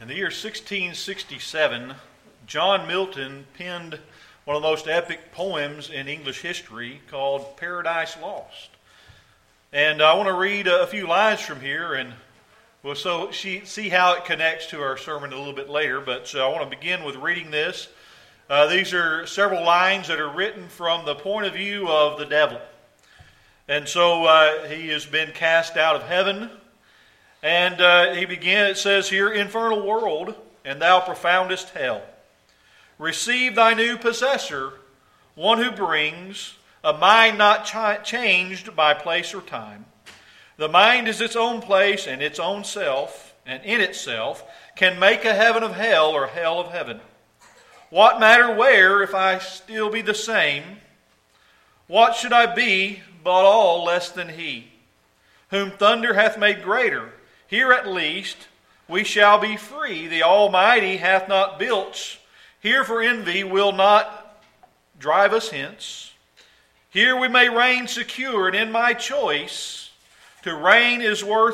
In the year 1667, John Milton penned one of the most epic poems in English history called Paradise Lost. And I want to read a few lines from here, and we'll see how it connects to our sermon a little bit later. But I want to begin with reading this. These are several lines that are written from the point of view of the devil. And so he has been cast out of heaven. And it says here, "Infernal world, and thou profoundest hell, receive thy new possessor, one who brings a mind not changed by place or time. The mind is its own place and its own self, and in itself can make a heaven of hell or hell of heaven. What matter where, if I still be the same? What should I be but all less than he, whom thunder hath made greater? Here at least we shall be free. The Almighty hath not built. Here for envy will not drive us hence. Here we may reign secure, and in my choice, to reign is worth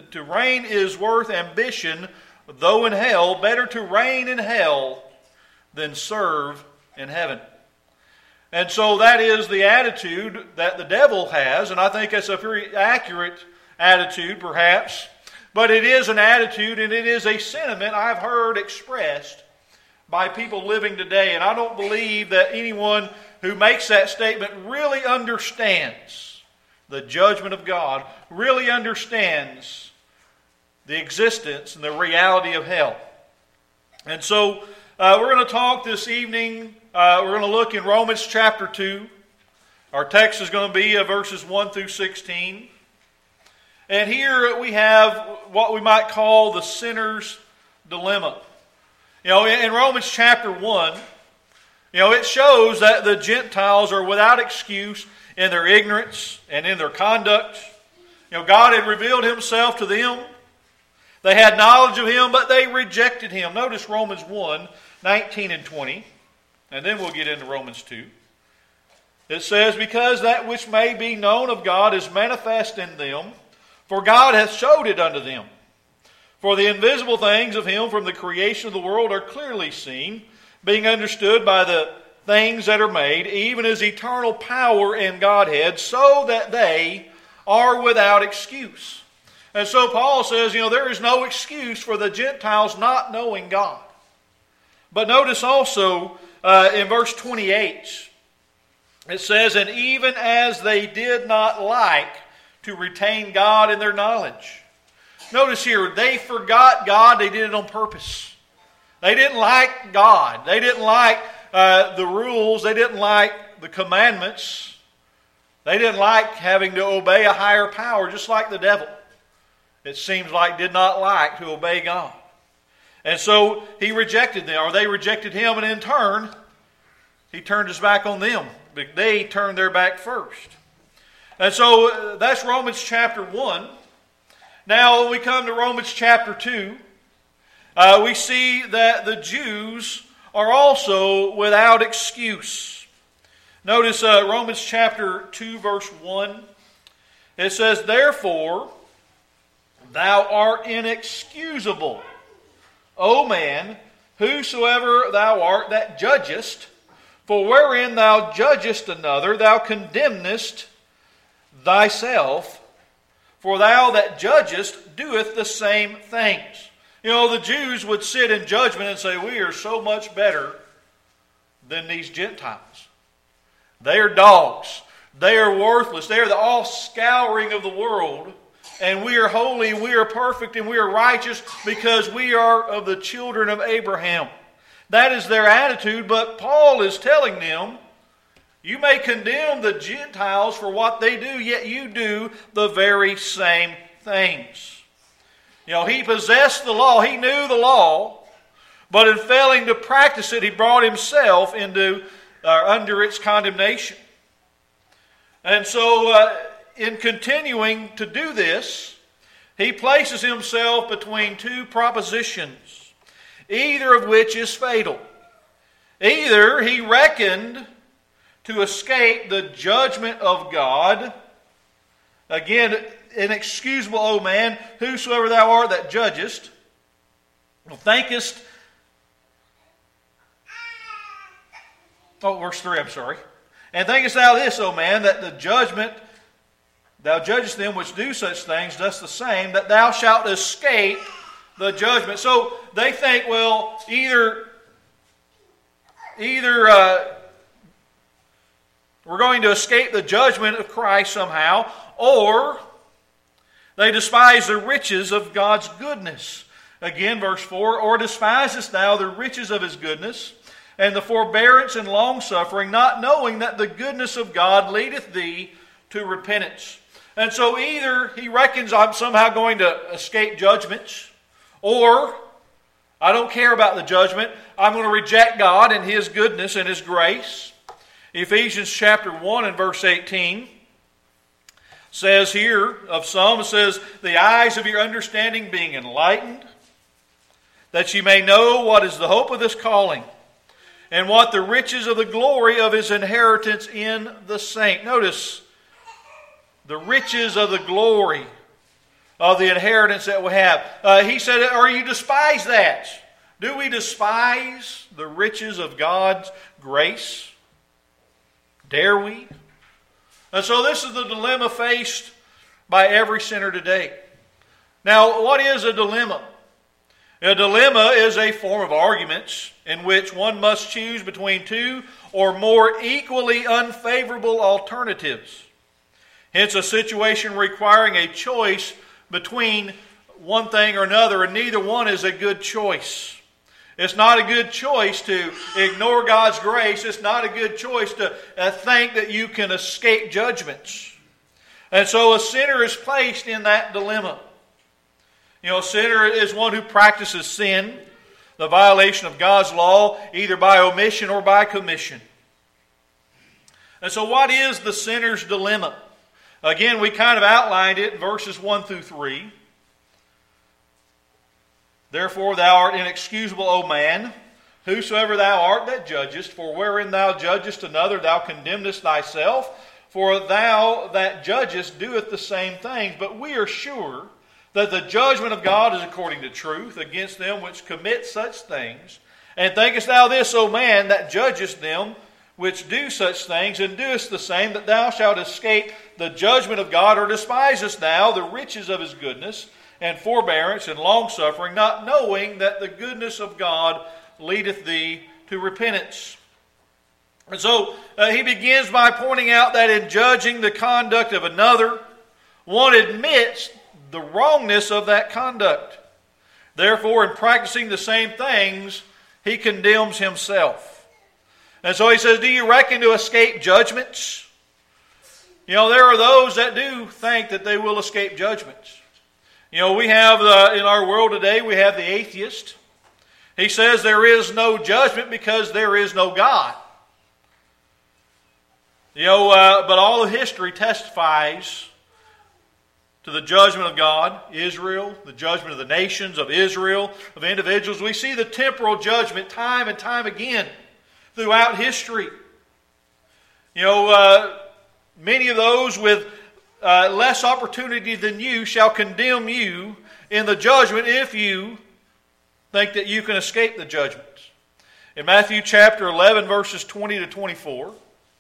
ambition, though in hell. Better to reign in hell than serve in heaven." And so that is the attitude that the devil has, and I think that's a very accurate attitude, perhaps. But it is an attitude, and it is a sentiment I've heard expressed by people living today. And I don't believe that anyone who makes that statement really understands the judgment of God, really understands the existence and the reality of hell. And so we're going to talk this evening. We're going to look in Romans chapter 2. Our text is going to be verses 1 through 16. And here we have what we might call the sinner's dilemma. In Romans chapter 1, it shows that the Gentiles are without excuse in their ignorance and in their conduct. God had revealed Himself to them. They had knowledge of Him, but they rejected Him. Notice Romans 1, 19 and 20. And then we'll get into Romans 2. It says, "Because that which may be known of God is manifest in them, for God hath showed it unto them. For the invisible things of Him from the creation of the world are clearly seen, being understood by the things that are made, even His eternal power and Godhead, so that they are without excuse." And so Paul says, there is no excuse for the Gentiles not knowing God. But notice also in verse 28, it says, "And even as they did not like to retain God in their knowledge." Notice here, they forgot God. They did it on purpose. They didn't like God. They didn't like the rules. They didn't like the commandments. They didn't like having to obey a higher power, just like the devil, it seems like, did not like to obey God. And so he rejected them, or they rejected him, and in turn, he turned his back on them. But they turned their back first. And so that's Romans chapter 1. Now when we come to Romans chapter 2, we see that the Jews are also without excuse. Notice Romans chapter 2 verse 1. It says, "Therefore thou art inexcusable, O man, whosoever thou art that judgest, for wherein thou judgest another, thou condemnest thyself, for thou that judgest doeth the same things." The Jews would sit in judgment and say, "We are so much better than these Gentiles. They are dogs. They are worthless. They are the all-scouring of the world. And we are holy, and we are perfect, and we are righteous because we are of the children of Abraham." That is their attitude, but Paul is telling them, you may condemn the Gentiles for what they do, yet you do the very same things. He possessed the law. He knew the law. But in failing to practice it, he brought himself under its condemnation. And so in continuing to do this, he places himself between two propositions, either of which is fatal. Either he reckoned to escape the judgment of God. Again, inexcusable, O man, whosoever thou art that judgest. Thinkest... Oh, verse 3, I'm sorry. And thinkest thou this, O man, that the judgment... Thou judgest them which do such things, dost the same, that thou shalt escape the judgment. So they think, well, either we're going to escape the judgment of Christ somehow, or they despise the riches of God's goodness. Again, verse 4, or despisest thou the riches of His goodness, and the forbearance and longsuffering, not knowing that the goodness of God leadeth thee to repentance. And so either he reckons I'm somehow going to escape judgments, or I don't care about the judgment. I'm going to reject God and His goodness and His grace. Ephesians chapter 1 and verse 18 says here of some, it says, the eyes of your understanding being enlightened, that ye may know what is the hope of this calling, and what the riches of the glory of His inheritance in the saint. Notice, the riches of the glory of the inheritance that we have. He said, or you despise that. Do we despise the riches of God's grace? Dare we? And so this is the dilemma faced by every sinner today. Now, what is a dilemma? A dilemma is a form of arguments in which one must choose between two or more equally unfavorable alternatives. Hence, a situation requiring a choice between one thing or another, and neither one is a good choice. It's not a good choice to ignore God's grace. It's not a good choice to think that you can escape judgments. And so a sinner is placed in that dilemma. You know, a sinner is one who practices sin, the violation of God's law, either by omission or by commission. And so what is the sinner's dilemma? Again, we kind of outlined it in verses 1 through 3. Therefore thou art inexcusable, O man, whosoever thou art that judgest, for wherein thou judgest another, thou condemnest thyself, for thou that judgest doeth the same things. But we are sure that the judgment of God is according to truth against them which commit such things. And thinkest thou this, O man, that judgest them which do such things, and doest the same, that thou shalt escape the judgment of God? Or despisest thou the riches of His goodness, and forbearance, and longsuffering, not knowing that the goodness of God leadeth thee to repentance? And so he begins by pointing out that in judging the conduct of another, one admits the wrongness of that conduct. Therefore, in practicing the same things, he condemns himself. And so he says, do you reckon to escape judgments? You know, there are those that do think that they will escape judgments. You know, we have, in our world today, we have the atheist. He says there is no judgment because there is no God. You know, but all of history testifies to the judgment of God, Israel, the judgment of the nations, of Israel, of individuals. We see the temporal judgment time and time again throughout history. You know, many of those with less opportunity than you shall condemn you in the judgment if you think that you can escape the judgments. In Matthew chapter 11, verses 20 to 24,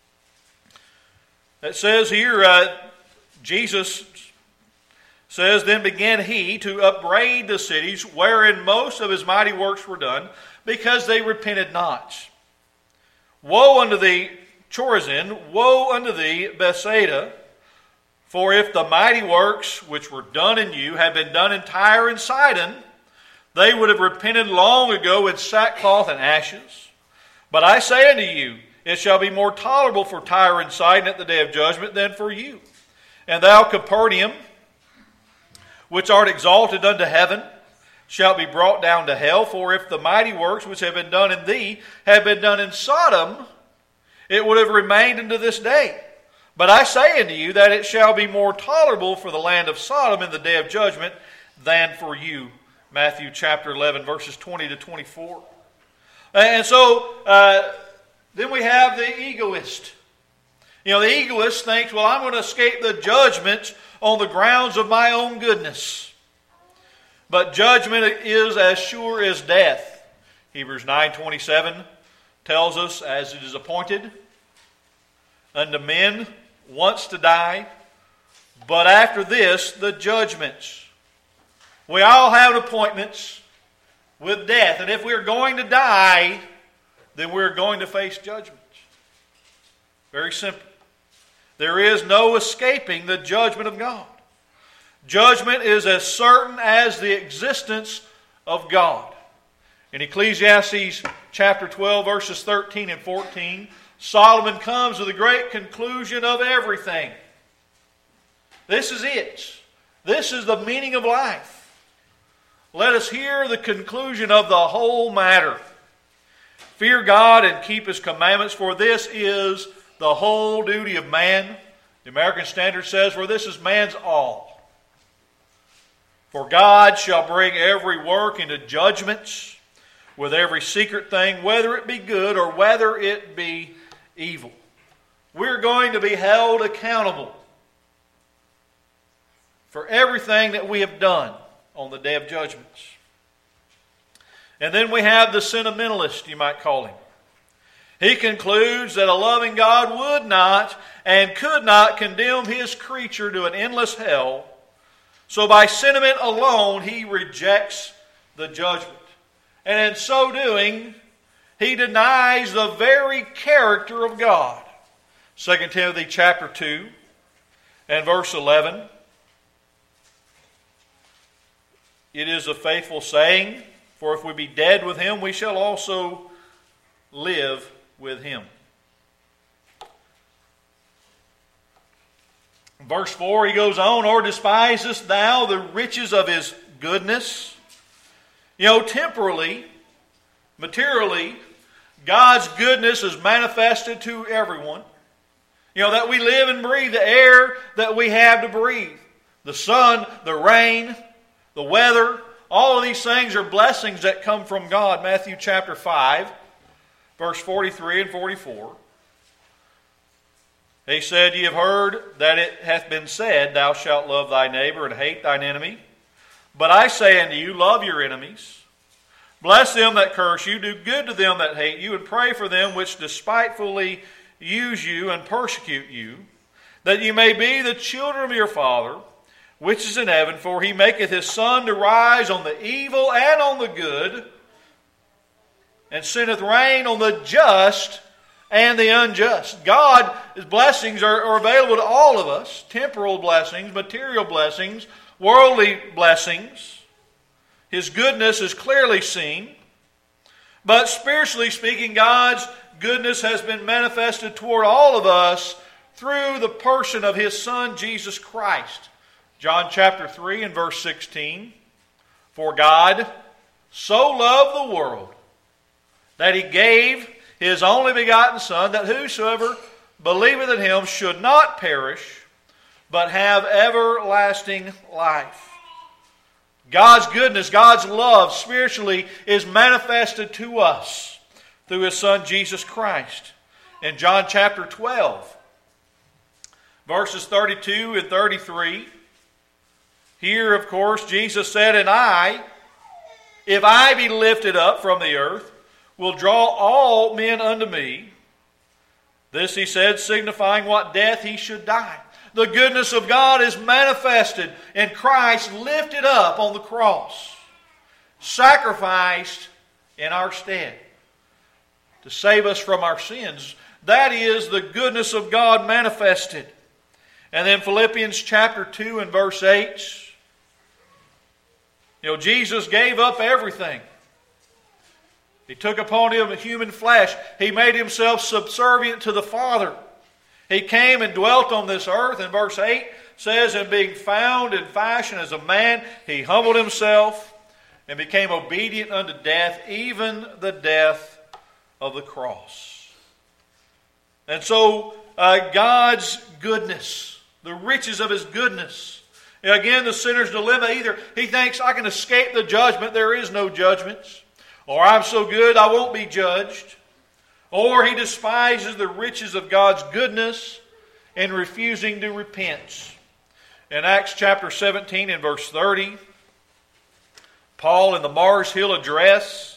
it says here, Jesus says, then began he to upbraid the cities wherein most of his mighty works were done, because they repented not. Woe unto thee, Chorazin! Woe unto thee, Bethsaida! For if the mighty works which were done in you had been done in Tyre and Sidon, they would have repented long ago in sackcloth and ashes. But I say unto you, it shall be more tolerable for Tyre and Sidon at the day of judgment than for you. And thou, Capernaum, which art exalted unto heaven, shalt be brought down to hell. For if the mighty works which have been done in thee had been done in Sodom, it would have remained unto this day. But I say unto you that it shall be more tolerable for the land of Sodom in the day of judgment than for you. Matthew chapter 11, verses 20 to 24. And so, then we have the egoist. You know, the egoist thinks, well, I'm going to escape the judgment on the grounds of my own goodness. but judgment is as sure as death. Hebrews 9:27 tells us, as it is appointed unto men once to die, but after this the judgments. We all have appointments with death, and if we're going to die, then we're going to face judgments. Very simple. There is no escaping the judgment of God. Judgment is as certain as the existence of God. In Ecclesiastes chapter 12, verses 13 and 14, Solomon comes to the great conclusion of everything. This is it. This is the meaning of life. Let us hear the conclusion of the whole matter. Fear God and keep His commandments, for this is the whole duty of man. The American Standard says, for this is man's all. For God shall bring every work into judgments with every secret thing, whether it be good or whether it be evil. We're going to be held accountable for everything that we have done on the day of judgments. And then we have the sentimentalist, you might call him. He concludes that a loving God would not and could not condemn His creature to an endless hell. So by sentiment alone, he rejects the judgment. And in so doing, he denies the very character of God. 2 Timothy chapter 2 and verse 11. It is a faithful saying, for if we be dead with Him, we shall also live with Him. Verse 4, he goes on, or despisest thou the riches of His goodness? Temporally, materially, God's goodness is manifested to everyone. That we live and breathe, the air that we have to breathe. The sun, the rain, the weather, all of these things are blessings that come from God. Matthew chapter 5, verse 43 and 44. He said, Ye have heard that it hath been said, Thou shalt love thy neighbor and hate thine enemy. But I say unto you, love your enemies. Bless them that curse you. Do good to them that hate you. And pray for them which despitefully use you and persecute you. That ye may be the children of your Father, which is in heaven. For He maketh His sun to rise on the evil and on the good. And sendeth rain on the just and the unjust. God's blessings are available to all of us. Temporal blessings, material blessings, worldly blessings. His goodness is clearly seen. But spiritually speaking, God's goodness has been manifested toward all of us through the person of His Son, Jesus Christ. John chapter 3 and verse 16. For God so loved the world that He gave His only begotten Son, that whosoever believeth in Him should not perish, but have everlasting life. God's goodness, God's love spiritually is manifested to us through His Son Jesus Christ. In John chapter 12, verses 32 and 33, here, of course, Jesus said, And I, if I be lifted up from the earth, will draw all men unto me. This He said, signifying what death He should die. The goodness of God is manifested in Christ lifted up on the cross, sacrificed in our stead to save us from our sins. That is the goodness of God manifested. And then Philippians chapter 2 and verse 8. Jesus gave up everything. He took upon Him a human flesh. He made Himself subservient to the Father. He came and dwelt on this earth. And verse 8 says, And being found in fashion as a man, He humbled Himself and became obedient unto death, even the death of the cross. And so God's goodness, the riches of His goodness. Again, the sinner's dilemma, either he thinks, I can escape the judgment, there is no judgments. Or I'm so good I won't be judged. Or he despises the riches of God's goodness and refusing to repent. In Acts chapter 17 and verse 30, Paul in the Mars Hill Address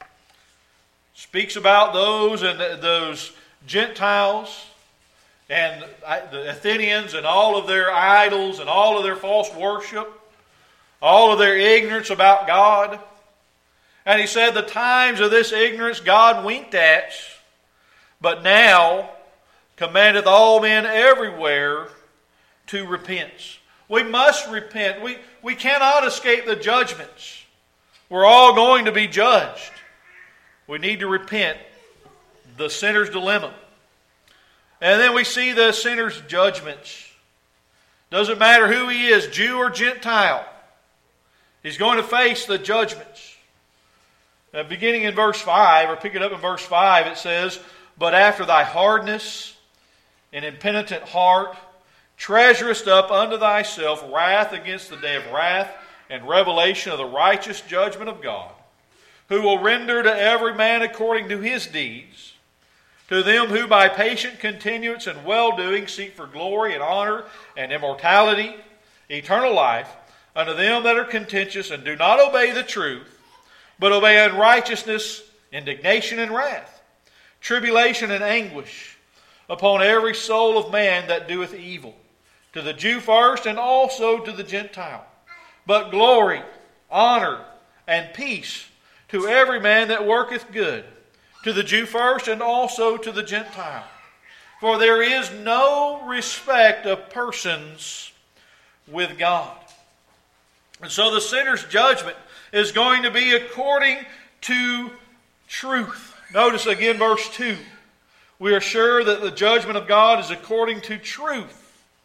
speaks about those Gentiles and the Athenians and all of their idols and all of their false worship, all of their ignorance about God. And he said, the times of this ignorance God winked at, but now commandeth all men everywhere to repent. We must repent. We cannot escape the judgments. We're all going to be judged. We need to repent. The sinner's dilemma. And then we see the sinner's judgments. Doesn't matter who he is, Jew or Gentile. He's going to face the judgments. Beginning in verse 5, or pick it up in verse 5, it says, but after thy hardness and impenitent heart, treasurest up unto thyself wrath against the day of wrath and revelation of the righteous judgment of God, who will render to every man according to his deeds, to them who by patient continuance and well-doing seek for glory and honor and immortality, eternal life, unto them that are contentious and do not obey the truth, but obey unrighteousness, indignation and wrath, tribulation and anguish upon every soul of man that doeth evil, to the Jew first and also to the Gentile. But glory, honor, and peace to every man that worketh good, to the Jew first and also to the Gentile. For there is no respect of persons with God. And so the sinner's judgment is going to be according to truth. Notice again verse 2. We are sure that the judgment of God is according to truth.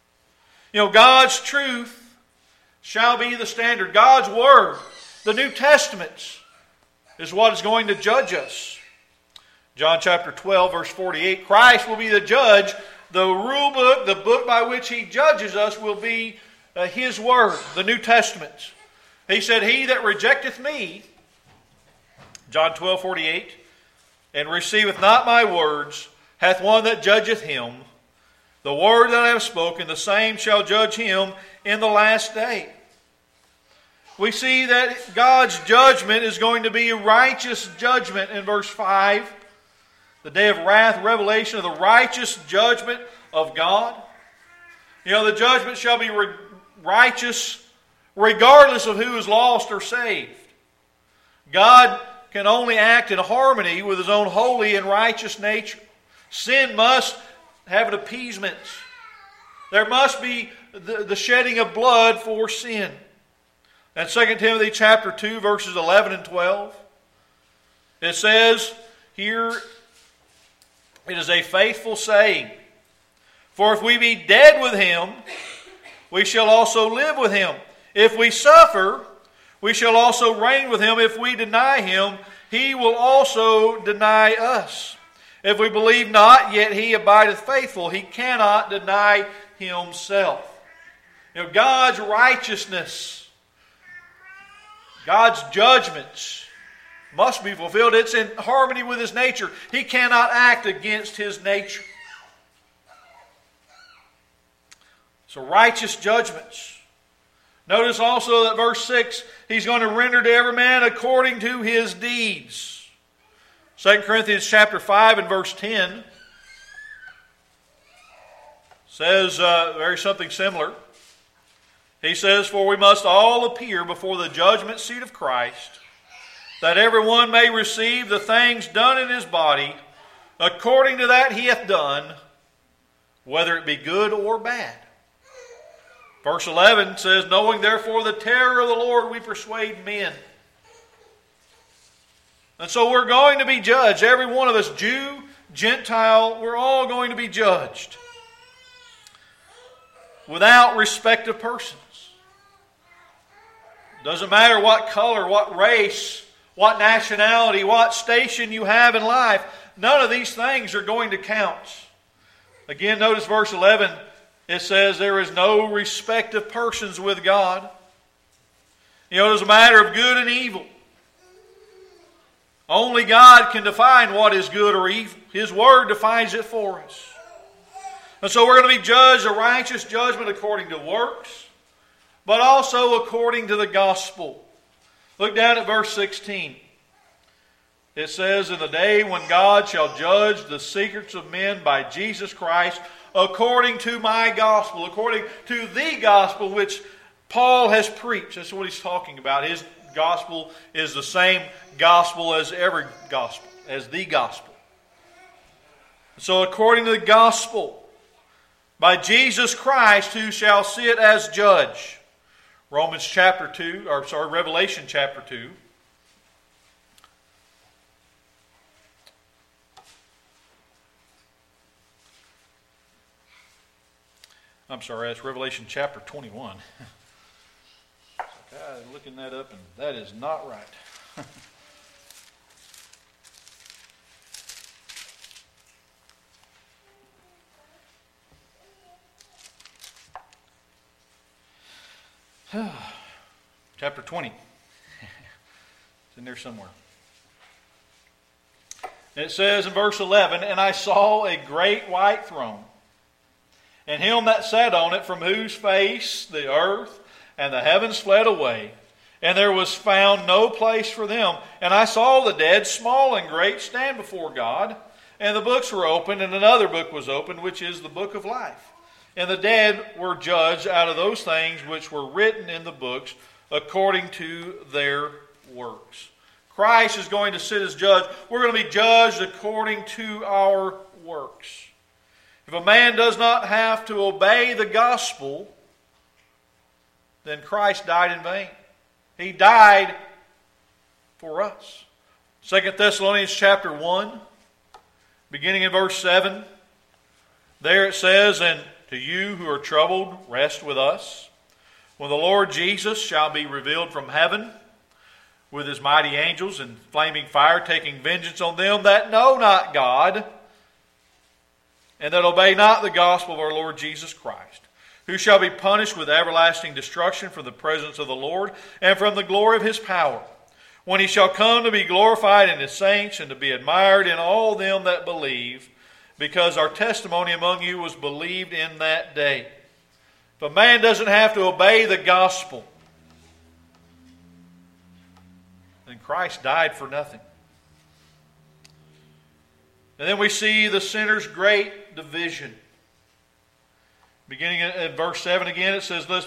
God's truth shall be the standard. God's Word, the New Testament, is what is going to judge us. John chapter 12, verse 48, Christ will be the judge. The rule book, the book by which He judges us, will be His Word, the New Testament. He said, he that rejecteth me, John 12:48, and receiveth not my words, hath one that judgeth him. The word that I have spoken, the same shall judge him in the last day. We see that God's judgment is going to be a righteous judgment in verse 5. The day of wrath, revelation of the righteous judgment of God. The judgment shall be righteous regardless of who is lost or saved. God can only act in harmony with His own holy and righteous nature. Sin must have an appeasement. There must be the shedding of blood for sin. And 2 Timothy chapter 2, verses 11 and 12, it says here, it is a faithful saying, for if we be dead with Him, we shall also live with Him. If we suffer, we shall also reign with Him. If we deny Him, He will also deny us. If we believe not, yet He abideth faithful. He cannot deny Himself. God's righteousness, God's judgments must be fulfilled. It's in harmony with His nature. He cannot act against His nature. So righteous judgments. Notice also that verse 6, He's going to render to every man according to his deeds. 2 Corinthians chapter 5 and verse 10 says very something similar. He says, for we must all appear before the judgment seat of Christ, that everyone may receive the things done in his body, according to that he hath done, whether it be good or bad. Verse 11 says, knowing therefore the terror of the Lord, we persuade men. And so we're going to be judged. Every one of us, Jew, Gentile, we're all going to be judged. Without respect of persons. Doesn't matter what color, what race, what nationality, what station you have in life. None of these things are going to count. Again, notice verse 11. It says there is no respect of persons with God. It is a matter of good and evil. Only God can define what is good or evil. His Word defines it for us. And so we're going to be judged a righteous judgment according to works, but also according to the gospel. Look down at verse 16. It says, "In the day when God shall judge the secrets of men by Jesus Christ, according to my gospel," according to the gospel which Paul has preached. That's what he's talking about. His gospel is the same gospel as every gospel, as the gospel. So according to the gospel, by Jesus Christ, who shall sit as judge. Revelation chapter 2. I'm sorry, that's Revelation chapter 21. I'm looking that up, and that is not right. Chapter 20. It's in there somewhere. And it says in verse 11, "And I saw a great white throne, and him that sat on it, from whose face the earth and the heavens fled away, and there was found no place for them. And I saw the dead, small and great, stand before God, and the books were opened, and another book was opened, which is the book of life. And the dead were judged out of those things which were written in the books, according to their works." Christ is going to sit as judge. We're going to be judged according to our works. If a man does not have to obey the gospel, then Christ died in vain. He died for us. 2 Thessalonians chapter 1, beginning in verse 7, there it says, "And to you who are troubled, rest with us, when the Lord Jesus shall be revealed from heaven, with his mighty angels in flaming fire, taking vengeance on them that know not God, and that obey not the gospel of our Lord Jesus Christ, who shall be punished with everlasting destruction from the presence of the Lord, and from the glory of his power, when he shall come to be glorified in his saints, and to be admired in all them that believe, because our testimony among you was believed in that day." If a man doesn't have to obey the gospel, then Christ died for nothing. And then we see the sinner's great division. Beginning at verse 7 again, it says, let's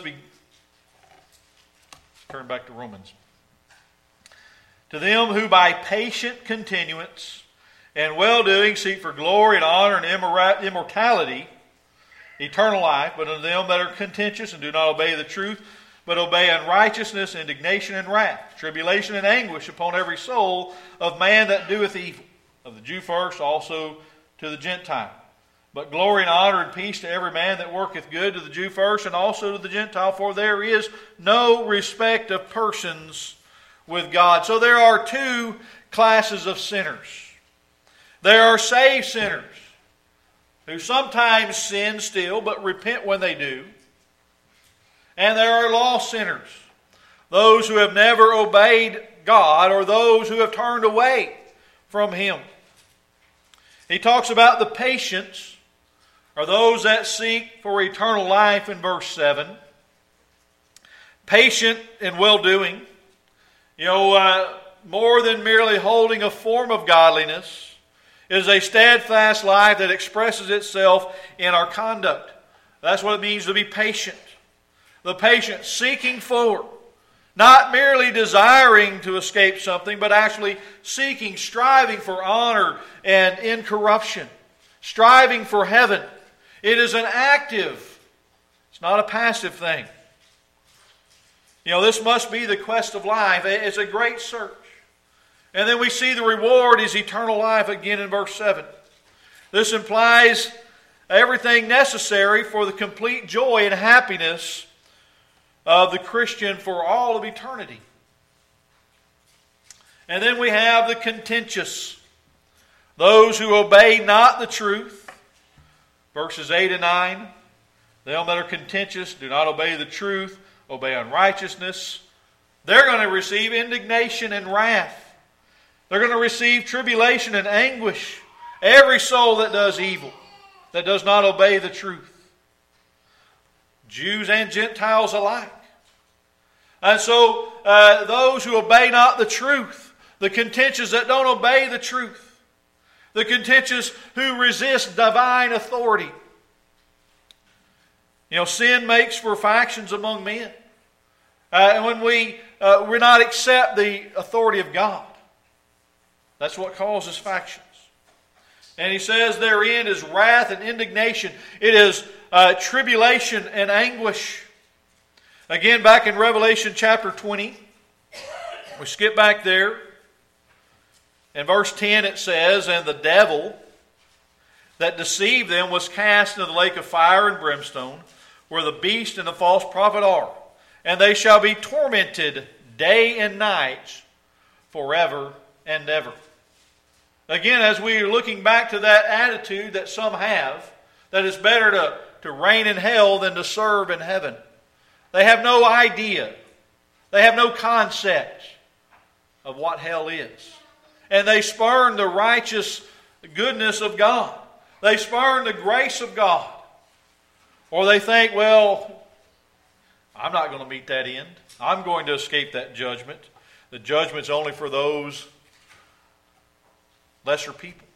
turn back to Romans. "To them who by patient continuance and well-doing seek for glory and honor and immortality, eternal life, but unto them that are contentious and do not obey the truth, but obey unrighteousness, indignation, and wrath, tribulation and anguish upon every soul of man that doeth evil, of the Jew first, also to the Gentile. But glory and honor and peace to every man that worketh good, to the Jew first, and also to the Gentile, for there is no respect of persons with God." So there are two classes of sinners. There are saved sinners who sometimes sin still, but repent when they do. And there are lost sinners, those who have never obeyed God, or those who have turned away from Him. He talks about the patients, or those that seek for eternal life in verse 7. Patient in well-doing. More than merely holding a form of godliness, is a steadfast life that expresses itself in our conduct. That's what it means to be patient. The patient seeking for, not merely desiring to escape something, but actually seeking, striving for honor and incorruption, striving for heaven. It is an active, it's not a passive thing. This must be the quest of life. It's a great search. And then we see the reward is eternal life again in verse 7. This implies everything necessary for the complete joy and happiness of the Christian for all of eternity. And then we have the contentious, those who obey not the truth. Verses 8 and 9. Them that are contentious do not obey the truth, obey unrighteousness. They're going to receive indignation and wrath. They're going to receive tribulation and anguish. Every soul that does evil, that does not obey the truth. Jews and Gentiles alike. And so those who obey not the truth, the contentious that don't obey the truth, the contentious who resist divine authority. Sin makes for factions among men. And when we not accept the authority of God, that's what causes factions. And he says therein is wrath and indignation. It is tribulation and anguish. Again, back in Revelation chapter 20, we skip back there. In verse 10 it says, "And the devil that deceived them was cast into the lake of fire and brimstone, where the beast and the false prophet are. And they shall be tormented day and night forever and ever." Again, as we are looking back to that attitude that some have, that it's better to reign in hell than to serve in heaven. They have no idea. They have no concept of what hell is. And they spurn the righteous goodness of God. They spurn the grace of God. Or they think, well, I'm not going to meet that end. I'm going to escape that judgment. The judgment's only for those lesser people.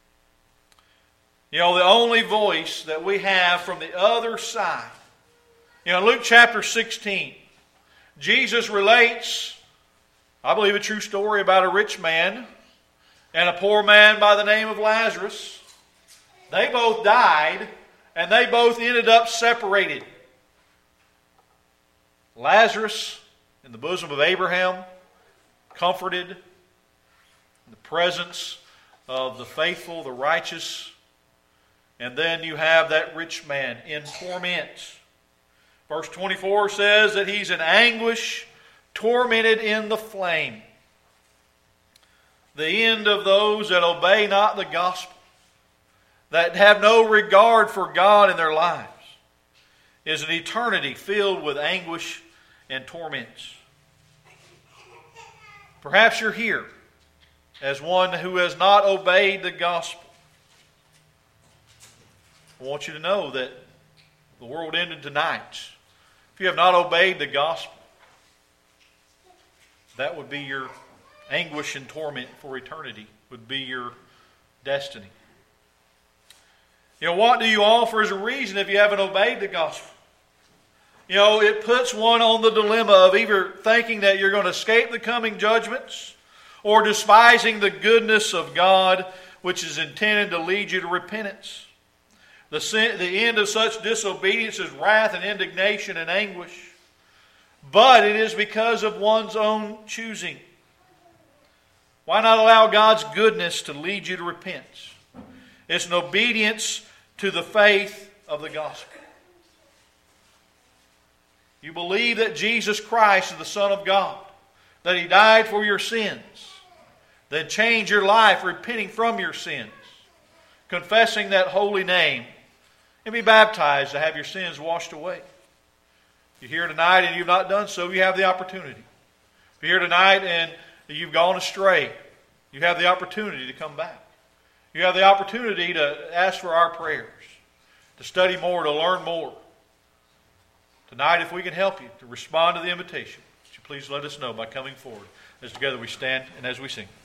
The only voice that we have from the other side. Luke chapter 16, Jesus relates, I believe, a true story about a rich man and a poor man by the name of Lazarus. They both died, and they both ended up separated. Lazarus in the bosom of Abraham, comforted in the presence of the faithful, the righteous. And then you have that rich man in torment. Verse 24 says that he's in anguish, tormented in the flame. The end of those that obey not the gospel, that have no regard for God in their lives, is an eternity filled with anguish and torments. Perhaps you're here as one who has not obeyed the gospel. I want you to know that the world ended tonight. If you have not obeyed the gospel, that would be your anguish and torment for eternity, would be your destiny. What do you offer as a reason if you haven't obeyed the gospel? It puts one on the dilemma of either thinking that you're going to escape the coming judgments or despising the goodness of God, which is intended to lead you to repentance. The end of such disobedience is wrath and indignation and anguish. But it is because of one's own choosing. Why not allow God's goodness to lead you to repentance? It's an obedience to the faith of the gospel. You believe that Jesus Christ is the Son of God, that He died for your sins, then change your life repenting from your sins, confessing that holy name, and be baptized to have your sins washed away. If you're here tonight and you've not done so, you have the opportunity. If you're here tonight and you've gone astray, you have the opportunity to come back. You have the opportunity to ask for our prayers, to study more, to learn more. Tonight, if we can help you to respond to the invitation, would you please let us know by coming forward as together we stand and as we sing.